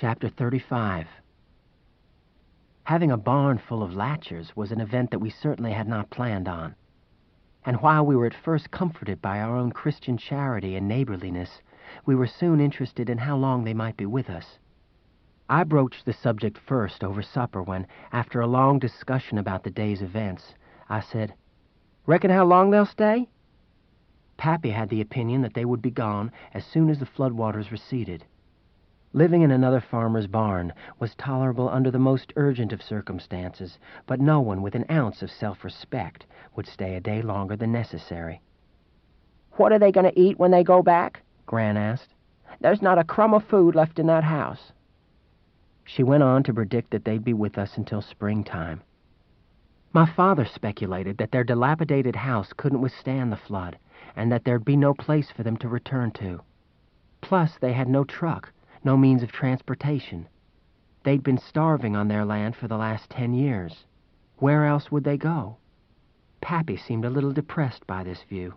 Chapter 35. Having a barn full of latchers was an event that we certainly had not planned on. And while we were at first comforted by our own Christian charity and neighborliness, we were soon interested in how long they might be with us. I broached the subject first over supper when, after a long discussion about the day's events, I said, "Reckon how long they'll stay?" Pappy had the opinion that they would be gone as soon as the floodwaters receded. Living in another farmer's barn was tolerable under the most urgent of circumstances, but no one with an ounce of self-respect would stay a day longer than necessary. "What are they going to eat when they go back?" Gran asked. "There's not a crumb of food left in that house." She went on to predict that they'd be with us until springtime. My father speculated that their dilapidated house couldn't withstand the flood, and that there'd be no place for them to return to. Plus, they had no truck, no means of transportation. They'd been starving on their land for the last 10 years. Where else would they go? Pappy seemed a little depressed by this view.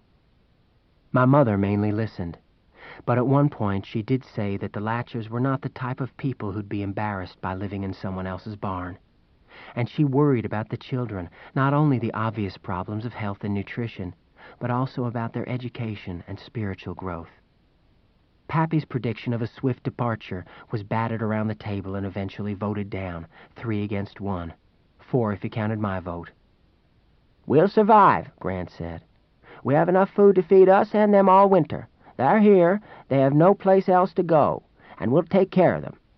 My mother mainly listened, but at one point she did say that the Latchers were not the type of people who'd be embarrassed by living in someone else's barn. And she worried about the children, not only the obvious problems of health and nutrition, but also about their education and spiritual growth. Pappy's prediction of a swift departure was batted around the table and eventually voted down, 3 against 1, 4 if you counted my vote. "We'll survive," Grant said. "We have enough food to feed us and them all winter. They're here, they have no place else to go, and we'll take care of them."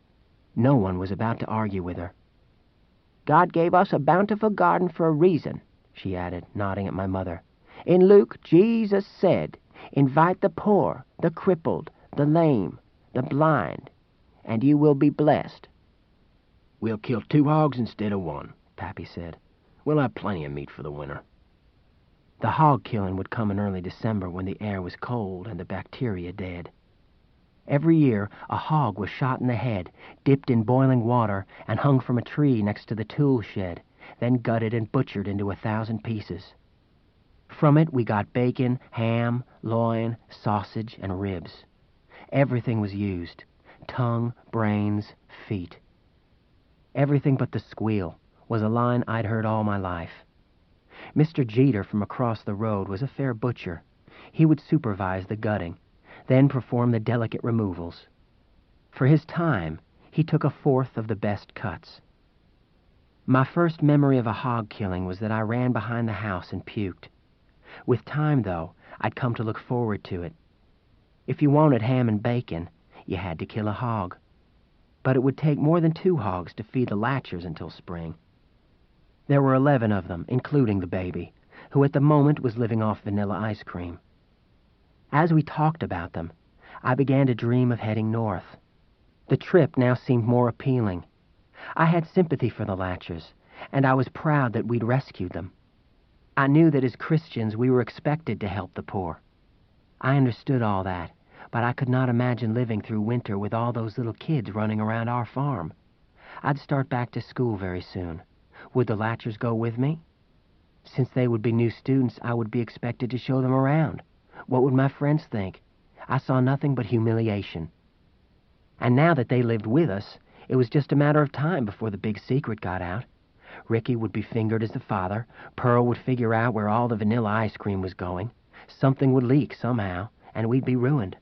No one was about to argue with her. "God gave us a bountiful garden for a reason," she added, nodding at my mother. "In Luke, Jesus said, 'Invite the poor, the crippled, the lame, the blind, and you will be blessed.'" "We'll kill 2 hogs instead of 1, Pappy said. "We'll have plenty of meat for the winter." The hog killing would come in early December when the air was cold and the bacteria dead. Every year, a hog was shot in the head, dipped in boiling water, and hung from a tree next to the tool shed, then gutted and butchered into 1,000 pieces. From it we got bacon, ham, loin, sausage, and ribs. Everything was used: tongue, brains, feet. "Everything but the squeal" was a line I'd heard all my life. Mr. Jeter from across the road was a fair butcher. He would supervise the gutting, then perform the delicate removals. For his time, he took 1/4 of the best cuts. My first memory of a hog killing was that I ran behind the house and puked. With time, though, I'd come to look forward to it. If you wanted ham and bacon, you had to kill a hog. But it would take more than 2 hogs to feed the Latchers until spring. There were 11 of them, including the baby, who at the moment was living off vanilla ice cream. As we talked about them, I began to dream of heading north. The trip now seemed more appealing. I had sympathy for the Latchers, and I was proud that we'd rescued them. I knew that as Christians we were expected to help the poor. I understood all that, but I could not imagine living through winter with all those little kids running around our farm. I'd start back to school very soon. Would the Latchers go with me? Since they would be new students, I would be expected to show them around. What would my friends think? I saw nothing but humiliation. And now that they lived with us, it was just a matter of time before the big secret got out. Ricky would be fingered as the father, Pearl would figure out where all the vanilla ice cream was going, something would leak somehow, and we'd be ruined.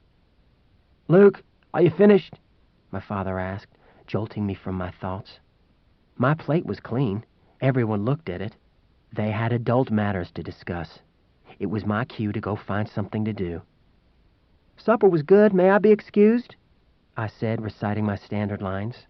"Luke, are you finished?" my father asked, jolting me from my thoughts. My plate was clean. Everyone looked at it. They had adult matters to discuss. It was my cue to go find something to do. "Supper was good. May I be excused?" I said, reciting my standard lines.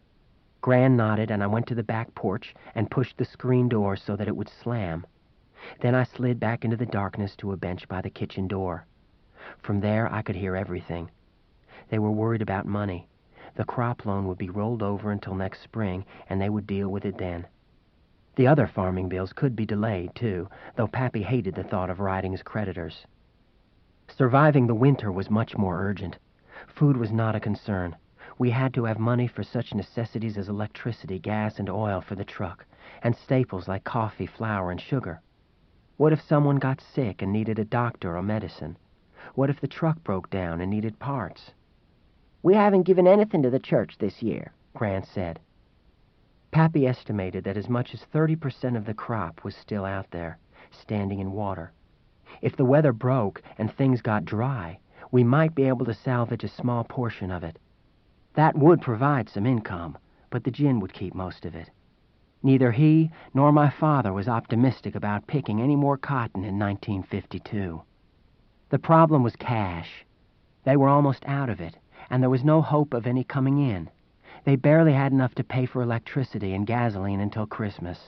Gran nodded, and I went to the back porch and pushed the screen door so that it would slam. Then I slid back into the darkness to a bench by the kitchen door. From there I could hear everything. They were worried about money. The crop loan would be rolled over until next spring, and they would deal with it then. The other farming bills could be delayed, too, though Pappy hated the thought of riding his creditors. Surviving the winter was much more urgent. Food was not a concern. We had to have money for such necessities as electricity, gas, and oil for the truck, and staples like coffee, flour, and sugar. What if someone got sick and needed a doctor or medicine? What if the truck broke down and needed parts? We haven't given anything to the church this year, Gran said. Pappy estimated that as much as 30% of the crop was still out there, standing in water. If the weather broke and things got dry, we might be able to salvage a small portion of it. That would provide some income, but the gin would keep most of it. Neither he nor my father was optimistic about picking any more cotton in 1952. The problem was cash. They were almost out of it, and there was no hope of any coming in. They barely had enough to pay for electricity and gasoline until Christmas.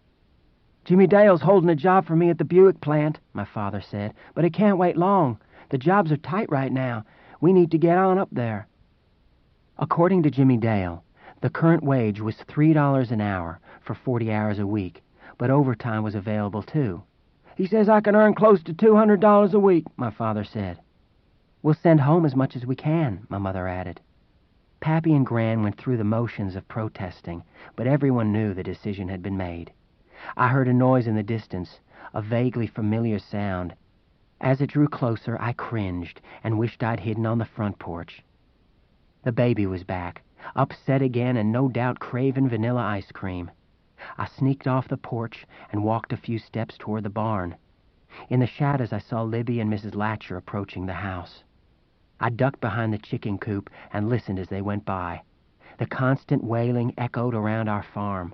Jimmy Dale's holding a job for me at the Buick plant, my father said, but it can't wait long. The jobs are tight right now. We need to get on up there. According to Jimmy Dale, the current wage was $3 an hour for 40 hours a week, but overtime was available too. He says I can earn close to $200 a week, my father said. We'll send home as much as we can, my mother added. Pappy and Gran went through the motions of protesting, but everyone knew the decision had been made. I heard a noise in the distance, a vaguely familiar sound. As it drew closer, I cringed and wished I'd hidden on the front porch. The baby was back, upset again and no doubt craving vanilla ice cream. I sneaked off the porch and walked a few steps toward the barn. In the shadows, I saw Libby and Mrs. Latcher approaching the house. I ducked behind the chicken coop and listened as they went by. The constant wailing echoed around our farm.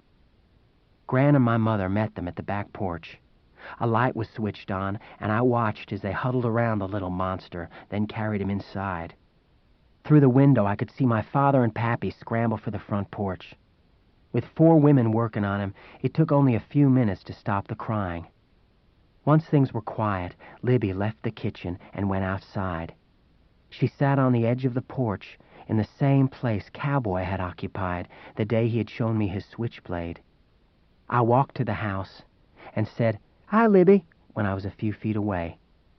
Gran and my mother met them at the back porch. A light was switched on, and I watched as they huddled around the little monster, then carried him inside. Through the window, I could see my father and Pappy scramble for the front porch. With 4 women working on him, it took only a few minutes to stop the crying. Once things were quiet, Libby left the kitchen and went outside. She sat on the edge of the porch in the same place Cowboy had occupied the day he had shown me his switchblade. I walked to the house and said, "Hi, Libby," when I was a few feet away.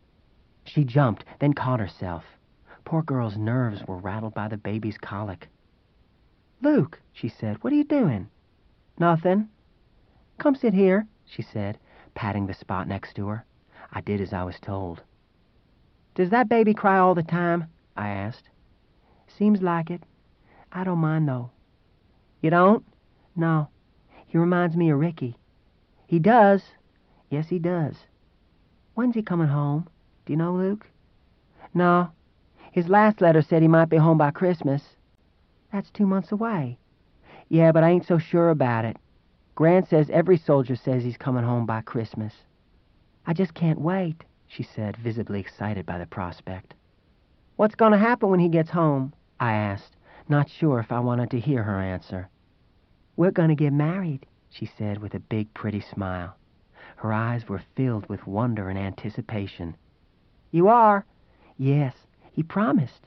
She jumped, then caught herself. Poor girl's nerves were rattled by the baby's colic. "Luke," she said, "what are you doing?" "Nothing." "Come sit here," she said, patting the spot next to her. I did as I was told. "Does that baby cry all the time?" I asked. "Seems like it. I don't mind, though." "You don't?" "No. He reminds me of Ricky." "He does?" "Yes, he does." "When's he coming home? Do you know, Luke?" "No. His last letter said he might be home by Christmas." "That's 2 months away." "Yeah, but I ain't so sure about it. Gran says every soldier says he's coming home by Christmas." "I just can't wait," she said, visibly excited by the prospect. "What's going to happen when he gets home?" I asked, not sure if I wanted to hear her answer. "We're going to get married," she said with a big, pretty smile. Her eyes were filled with wonder and anticipation. "You are?" "Yes, he promised."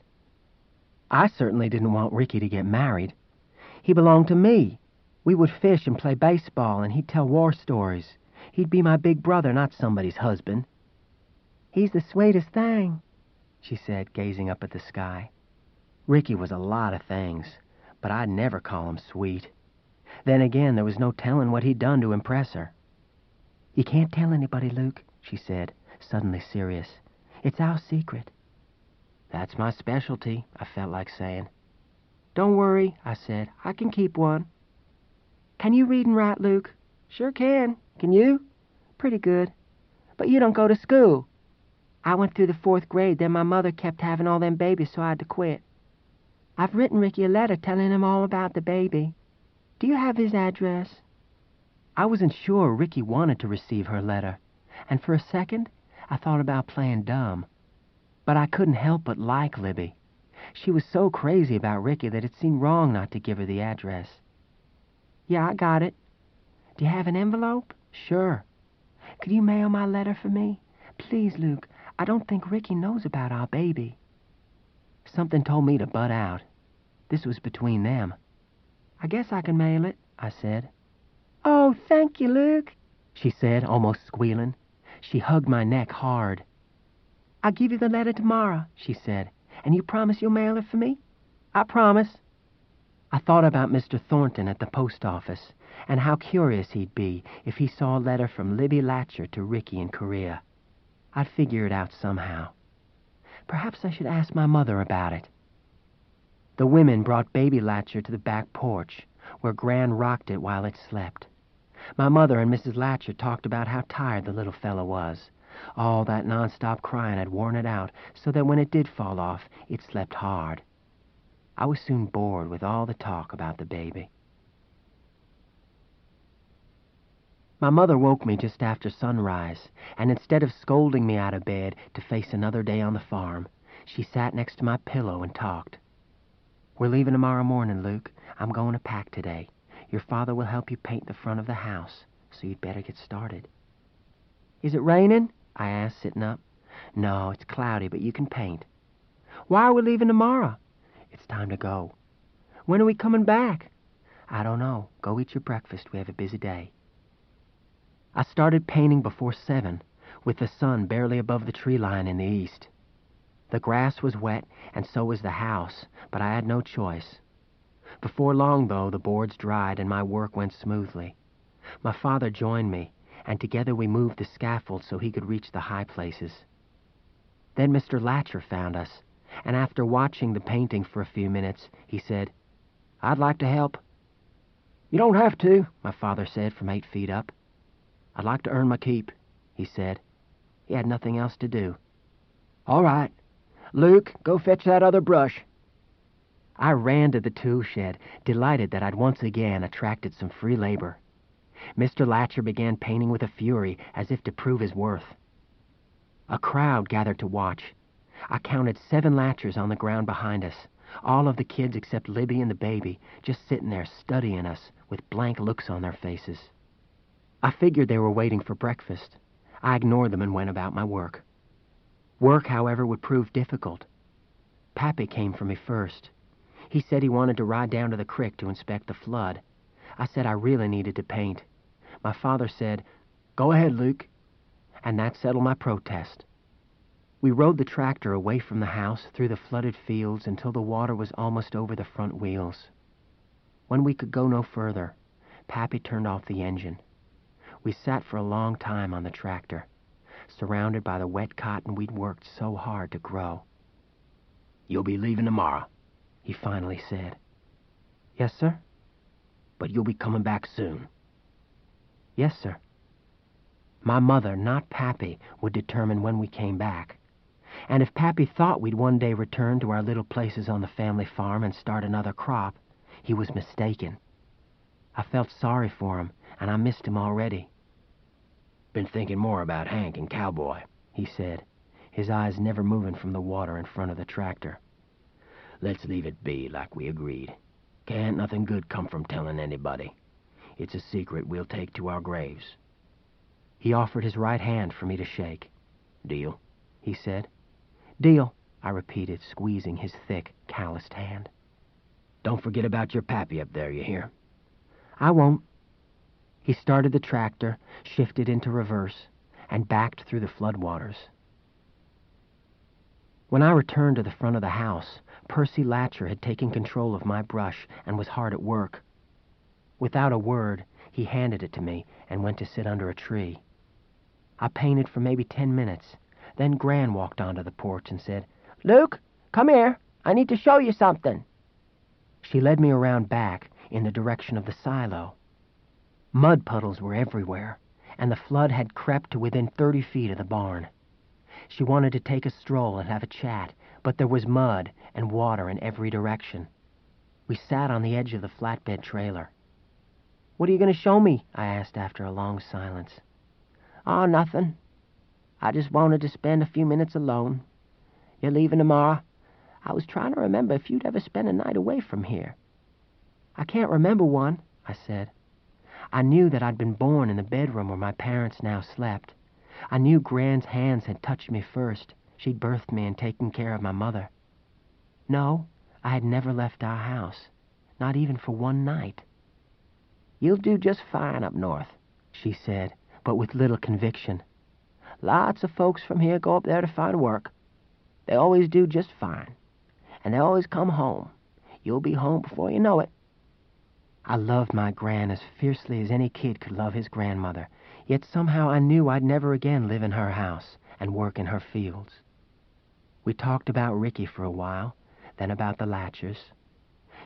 I certainly didn't want Ricky to get married. He belonged to me. We would fish and play baseball, and he'd tell war stories. He'd be my big brother, not somebody's husband. "He's the sweetest thing," she said, gazing up at the sky. Ricky was a lot of things, but I'd never call him sweet. Then again, there was no telling what he'd done to impress her. "You can't tell anybody, Luke," she said, suddenly serious. "It's our secret." "That's my specialty," I felt like saying. "Don't worry," I said. "I can keep one." "Can you read and write, Luke?" "Sure can. Can you?" "Pretty good." "But you don't go to school." "I went through the 4th grade, then my mother kept having all them babies, so I had to quit." "I've written Ricky a letter telling him all about the baby. Do you have his address?" I wasn't sure Ricky wanted to receive her letter, and for a second I thought about playing dumb. But I couldn't help but like Libby. She was so crazy about Ricky that it seemed wrong not to give her the address. "Yeah, I got it. Do you have an envelope?" "Sure." "Could you mail my letter for me? Please, Luke. I don't think Ricky knows about our baby." Something told me to butt out. This was between them. "I guess I can mail it," I said. "Oh, thank you, Luke," she said, almost squealing. She hugged my neck hard. "I'll give you the letter tomorrow," she said. "And you promise you'll mail it for me?" "I promise." I thought about Mr. Thornton at the post office, and how curious he'd be if he saw a letter from Libby Latcher to Ricky in Korea. I'd figure it out somehow. Perhaps I should ask my mother about it. The women brought baby Latcher to the back porch, where Gran rocked it while it slept. My mother and Mrs. Latcher talked about how tired the little fellow was. All that nonstop crying had worn it out, so that when it did fall off, it slept hard. I was soon bored with all the talk about the baby. My mother woke me just after sunrise, and instead of scolding me out of bed to face another day on the farm, she sat next to my pillow and talked. "We're leaving tomorrow morning, Luke. I'm going to pack today. Your father will help you paint the front of the house, so you'd better get started." "Is it raining?" I asked, sitting up. "No, it's cloudy, but you can paint." "Why are we leaving tomorrow?" "It's time to go." "When are we coming back?" "I don't know. Go eat your breakfast. We have a busy day." I started painting before 7, with the sun barely above the tree line in the east. The grass was wet, and so was the house, but I had no choice. Before long, though, the boards dried and my work went smoothly. My father joined me, and together we moved the scaffold so he could reach the high places. Then Mr. Latcher found us, and after watching the painting for a few minutes, he said, "I'd like to help." "You don't have to," my father said from 8 feet up. "I'd like to earn my keep," he said. He had nothing else to do. "All right. Luke, go fetch that other brush." I ran to the tool shed, delighted that I'd once again attracted some free labor. Mr. Latcher began painting with a fury, as if to prove his worth. A crowd gathered to watch. I counted 7 Latchers on the ground behind us, all of the kids except Libby and the baby, just sitting there studying us with blank looks on their faces. I figured they were waiting for breakfast. I ignored them and went about my work. Work, however, would prove difficult. Pappy came for me first. He said he wanted to ride down to the creek to inspect the flood. I said I really needed to paint. My father said, "Go ahead, Luke," and that settled my protest. We rode the tractor away from the house through the flooded fields until the water was almost over the front wheels. When we could go no further, Pappy turned off the engine. We sat for a long time on the tractor, surrounded by the wet cotton we'd worked so hard to grow. "You'll be leaving tomorrow," he finally said. "Yes, sir." "But you'll be coming back soon." "Yes, sir." My mother, not Pappy, would determine when we came back. And if Pappy thought we'd one day return to our little places on the family farm and start another crop, he was mistaken. I felt sorry for him, and I missed him already. "Been thinking more about Hank and Cowboy," he said, his eyes never moving from the water in front of the tractor. "Let's leave it be like we agreed. Can't nothing good come from telling anybody. It's a secret we'll take to our graves." He offered his right hand for me to shake. "Deal?" he said. "Deal," I repeated, squeezing his thick, calloused hand. "Don't forget about your pappy up there, you hear?" "I won't." He started the tractor, shifted into reverse, and backed through the floodwaters. When I returned to the front of the house, Percy Latcher had taken control of my brush and was hard at work. Without a word, he handed it to me and went to sit under a tree. I painted for maybe 10 minutes. Then Gran walked onto the porch and said, "Luke, come here. I need to show you something." She led me around back in the direction of the silo. Mud puddles were everywhere, and the flood had crept to within 30 feet of the barn. She wanted to take a stroll and have a chat, but there was mud and water in every direction. We sat on the edge of the flatbed trailer. "What are you going to show me?" I asked after a long silence. "Oh, nothing. I just wanted to spend a few minutes alone. You're leaving tomorrow. I was trying to remember if you'd ever spent a night away from here." "I can't remember one," I said. I knew that I'd been born in the bedroom where my parents now slept. I knew Gran's hands had touched me first. She'd birthed me and taken care of my mother. No, I had never left our house, not even for one night. "You'll do just fine up north," she said, but with little conviction. "Lots of folks from here go up there to find work. They always do just fine. And they always come home. You'll be home before you know it." I loved my Gran as fiercely as any kid could love his grandmother, yet somehow I knew I'd never again live in her house and work in her fields. We talked about Ricky for a while, then about the Latchers,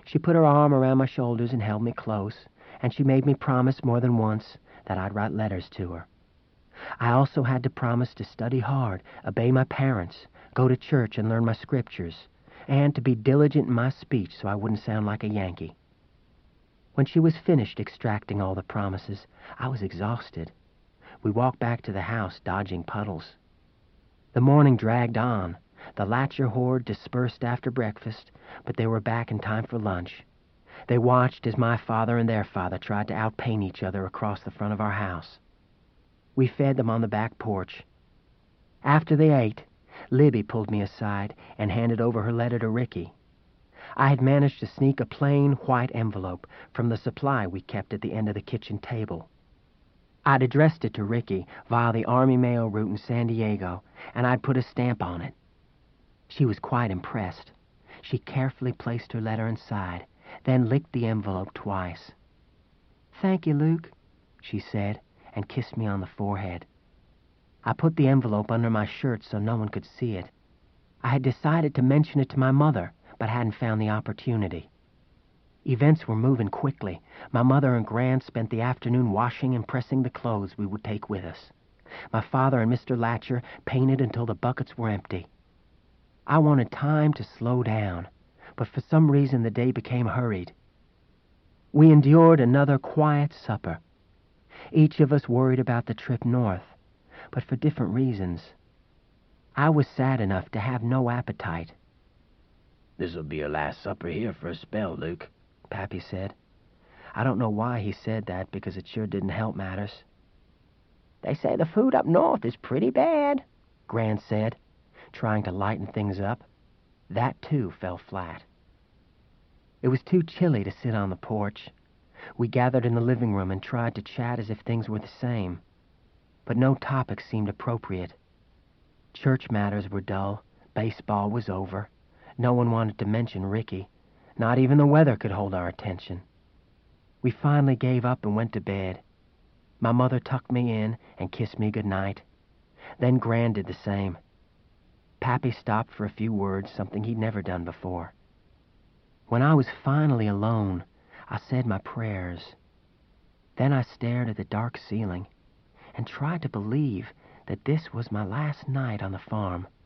She put her arm around my shoulders and held me close, and she made me promise more than once that I'd write letters to her. I also had to promise to study hard, obey my parents, go to church and learn my scriptures, and to be diligent in my speech so I wouldn't sound like a Yankee. When she was finished extracting all the promises, I was exhausted. We walked back to the house, dodging puddles. The morning dragged on. The Latcher horde dispersed after breakfast, but they were back in time for lunch. They watched as my father and their father tried to outpaint each other across the front of our house. We fed them on the back porch. After they ate, Libby pulled me aside and handed over her letter to Ricky. I had managed to sneak a plain white envelope from the supply we kept at the end of the kitchen table. I'd addressed it to Ricky via the Army mail route in San Diego, and I'd put a stamp on it. She was quite impressed. She carefully placed her letter inside, then licked the envelope twice. "Thank you, Luke," she said, and kissed me on the forehead. I put the envelope under my shirt so no one could see it. I had decided to mention it to my mother, but hadn't found the opportunity. Events were moving quickly. My mother and Gran spent the afternoon washing and pressing the clothes we would take with us. My father and Mr. Latcher painted until the buckets were empty. I wanted time to slow down, but for some reason the day became hurried. We endured another quiet supper. Each of us worried about the trip north, but for different reasons. I was sad enough to have no appetite. "This'll be your last supper here for a spell, Luke," Pappy said. I don't know why he said that, because it sure didn't help matters. "They say the food up north is pretty bad," Gran said, trying to lighten things up. That, too, fell flat. It was too chilly to sit on the porch. We gathered in the living room and tried to chat as if things were the same. But no topic seemed appropriate. Church matters were dull. Baseball was over. No one wanted to mention Ricky. Not even the weather could hold our attention. We finally gave up and went to bed. My mother tucked me in and kissed me goodnight. Then Gran did the same. Pappy stopped for a few words, something he'd never done before. When I was finally alone, I said my prayers. Then I stared at the dark ceiling and tried to believe that this was my last night on the farm.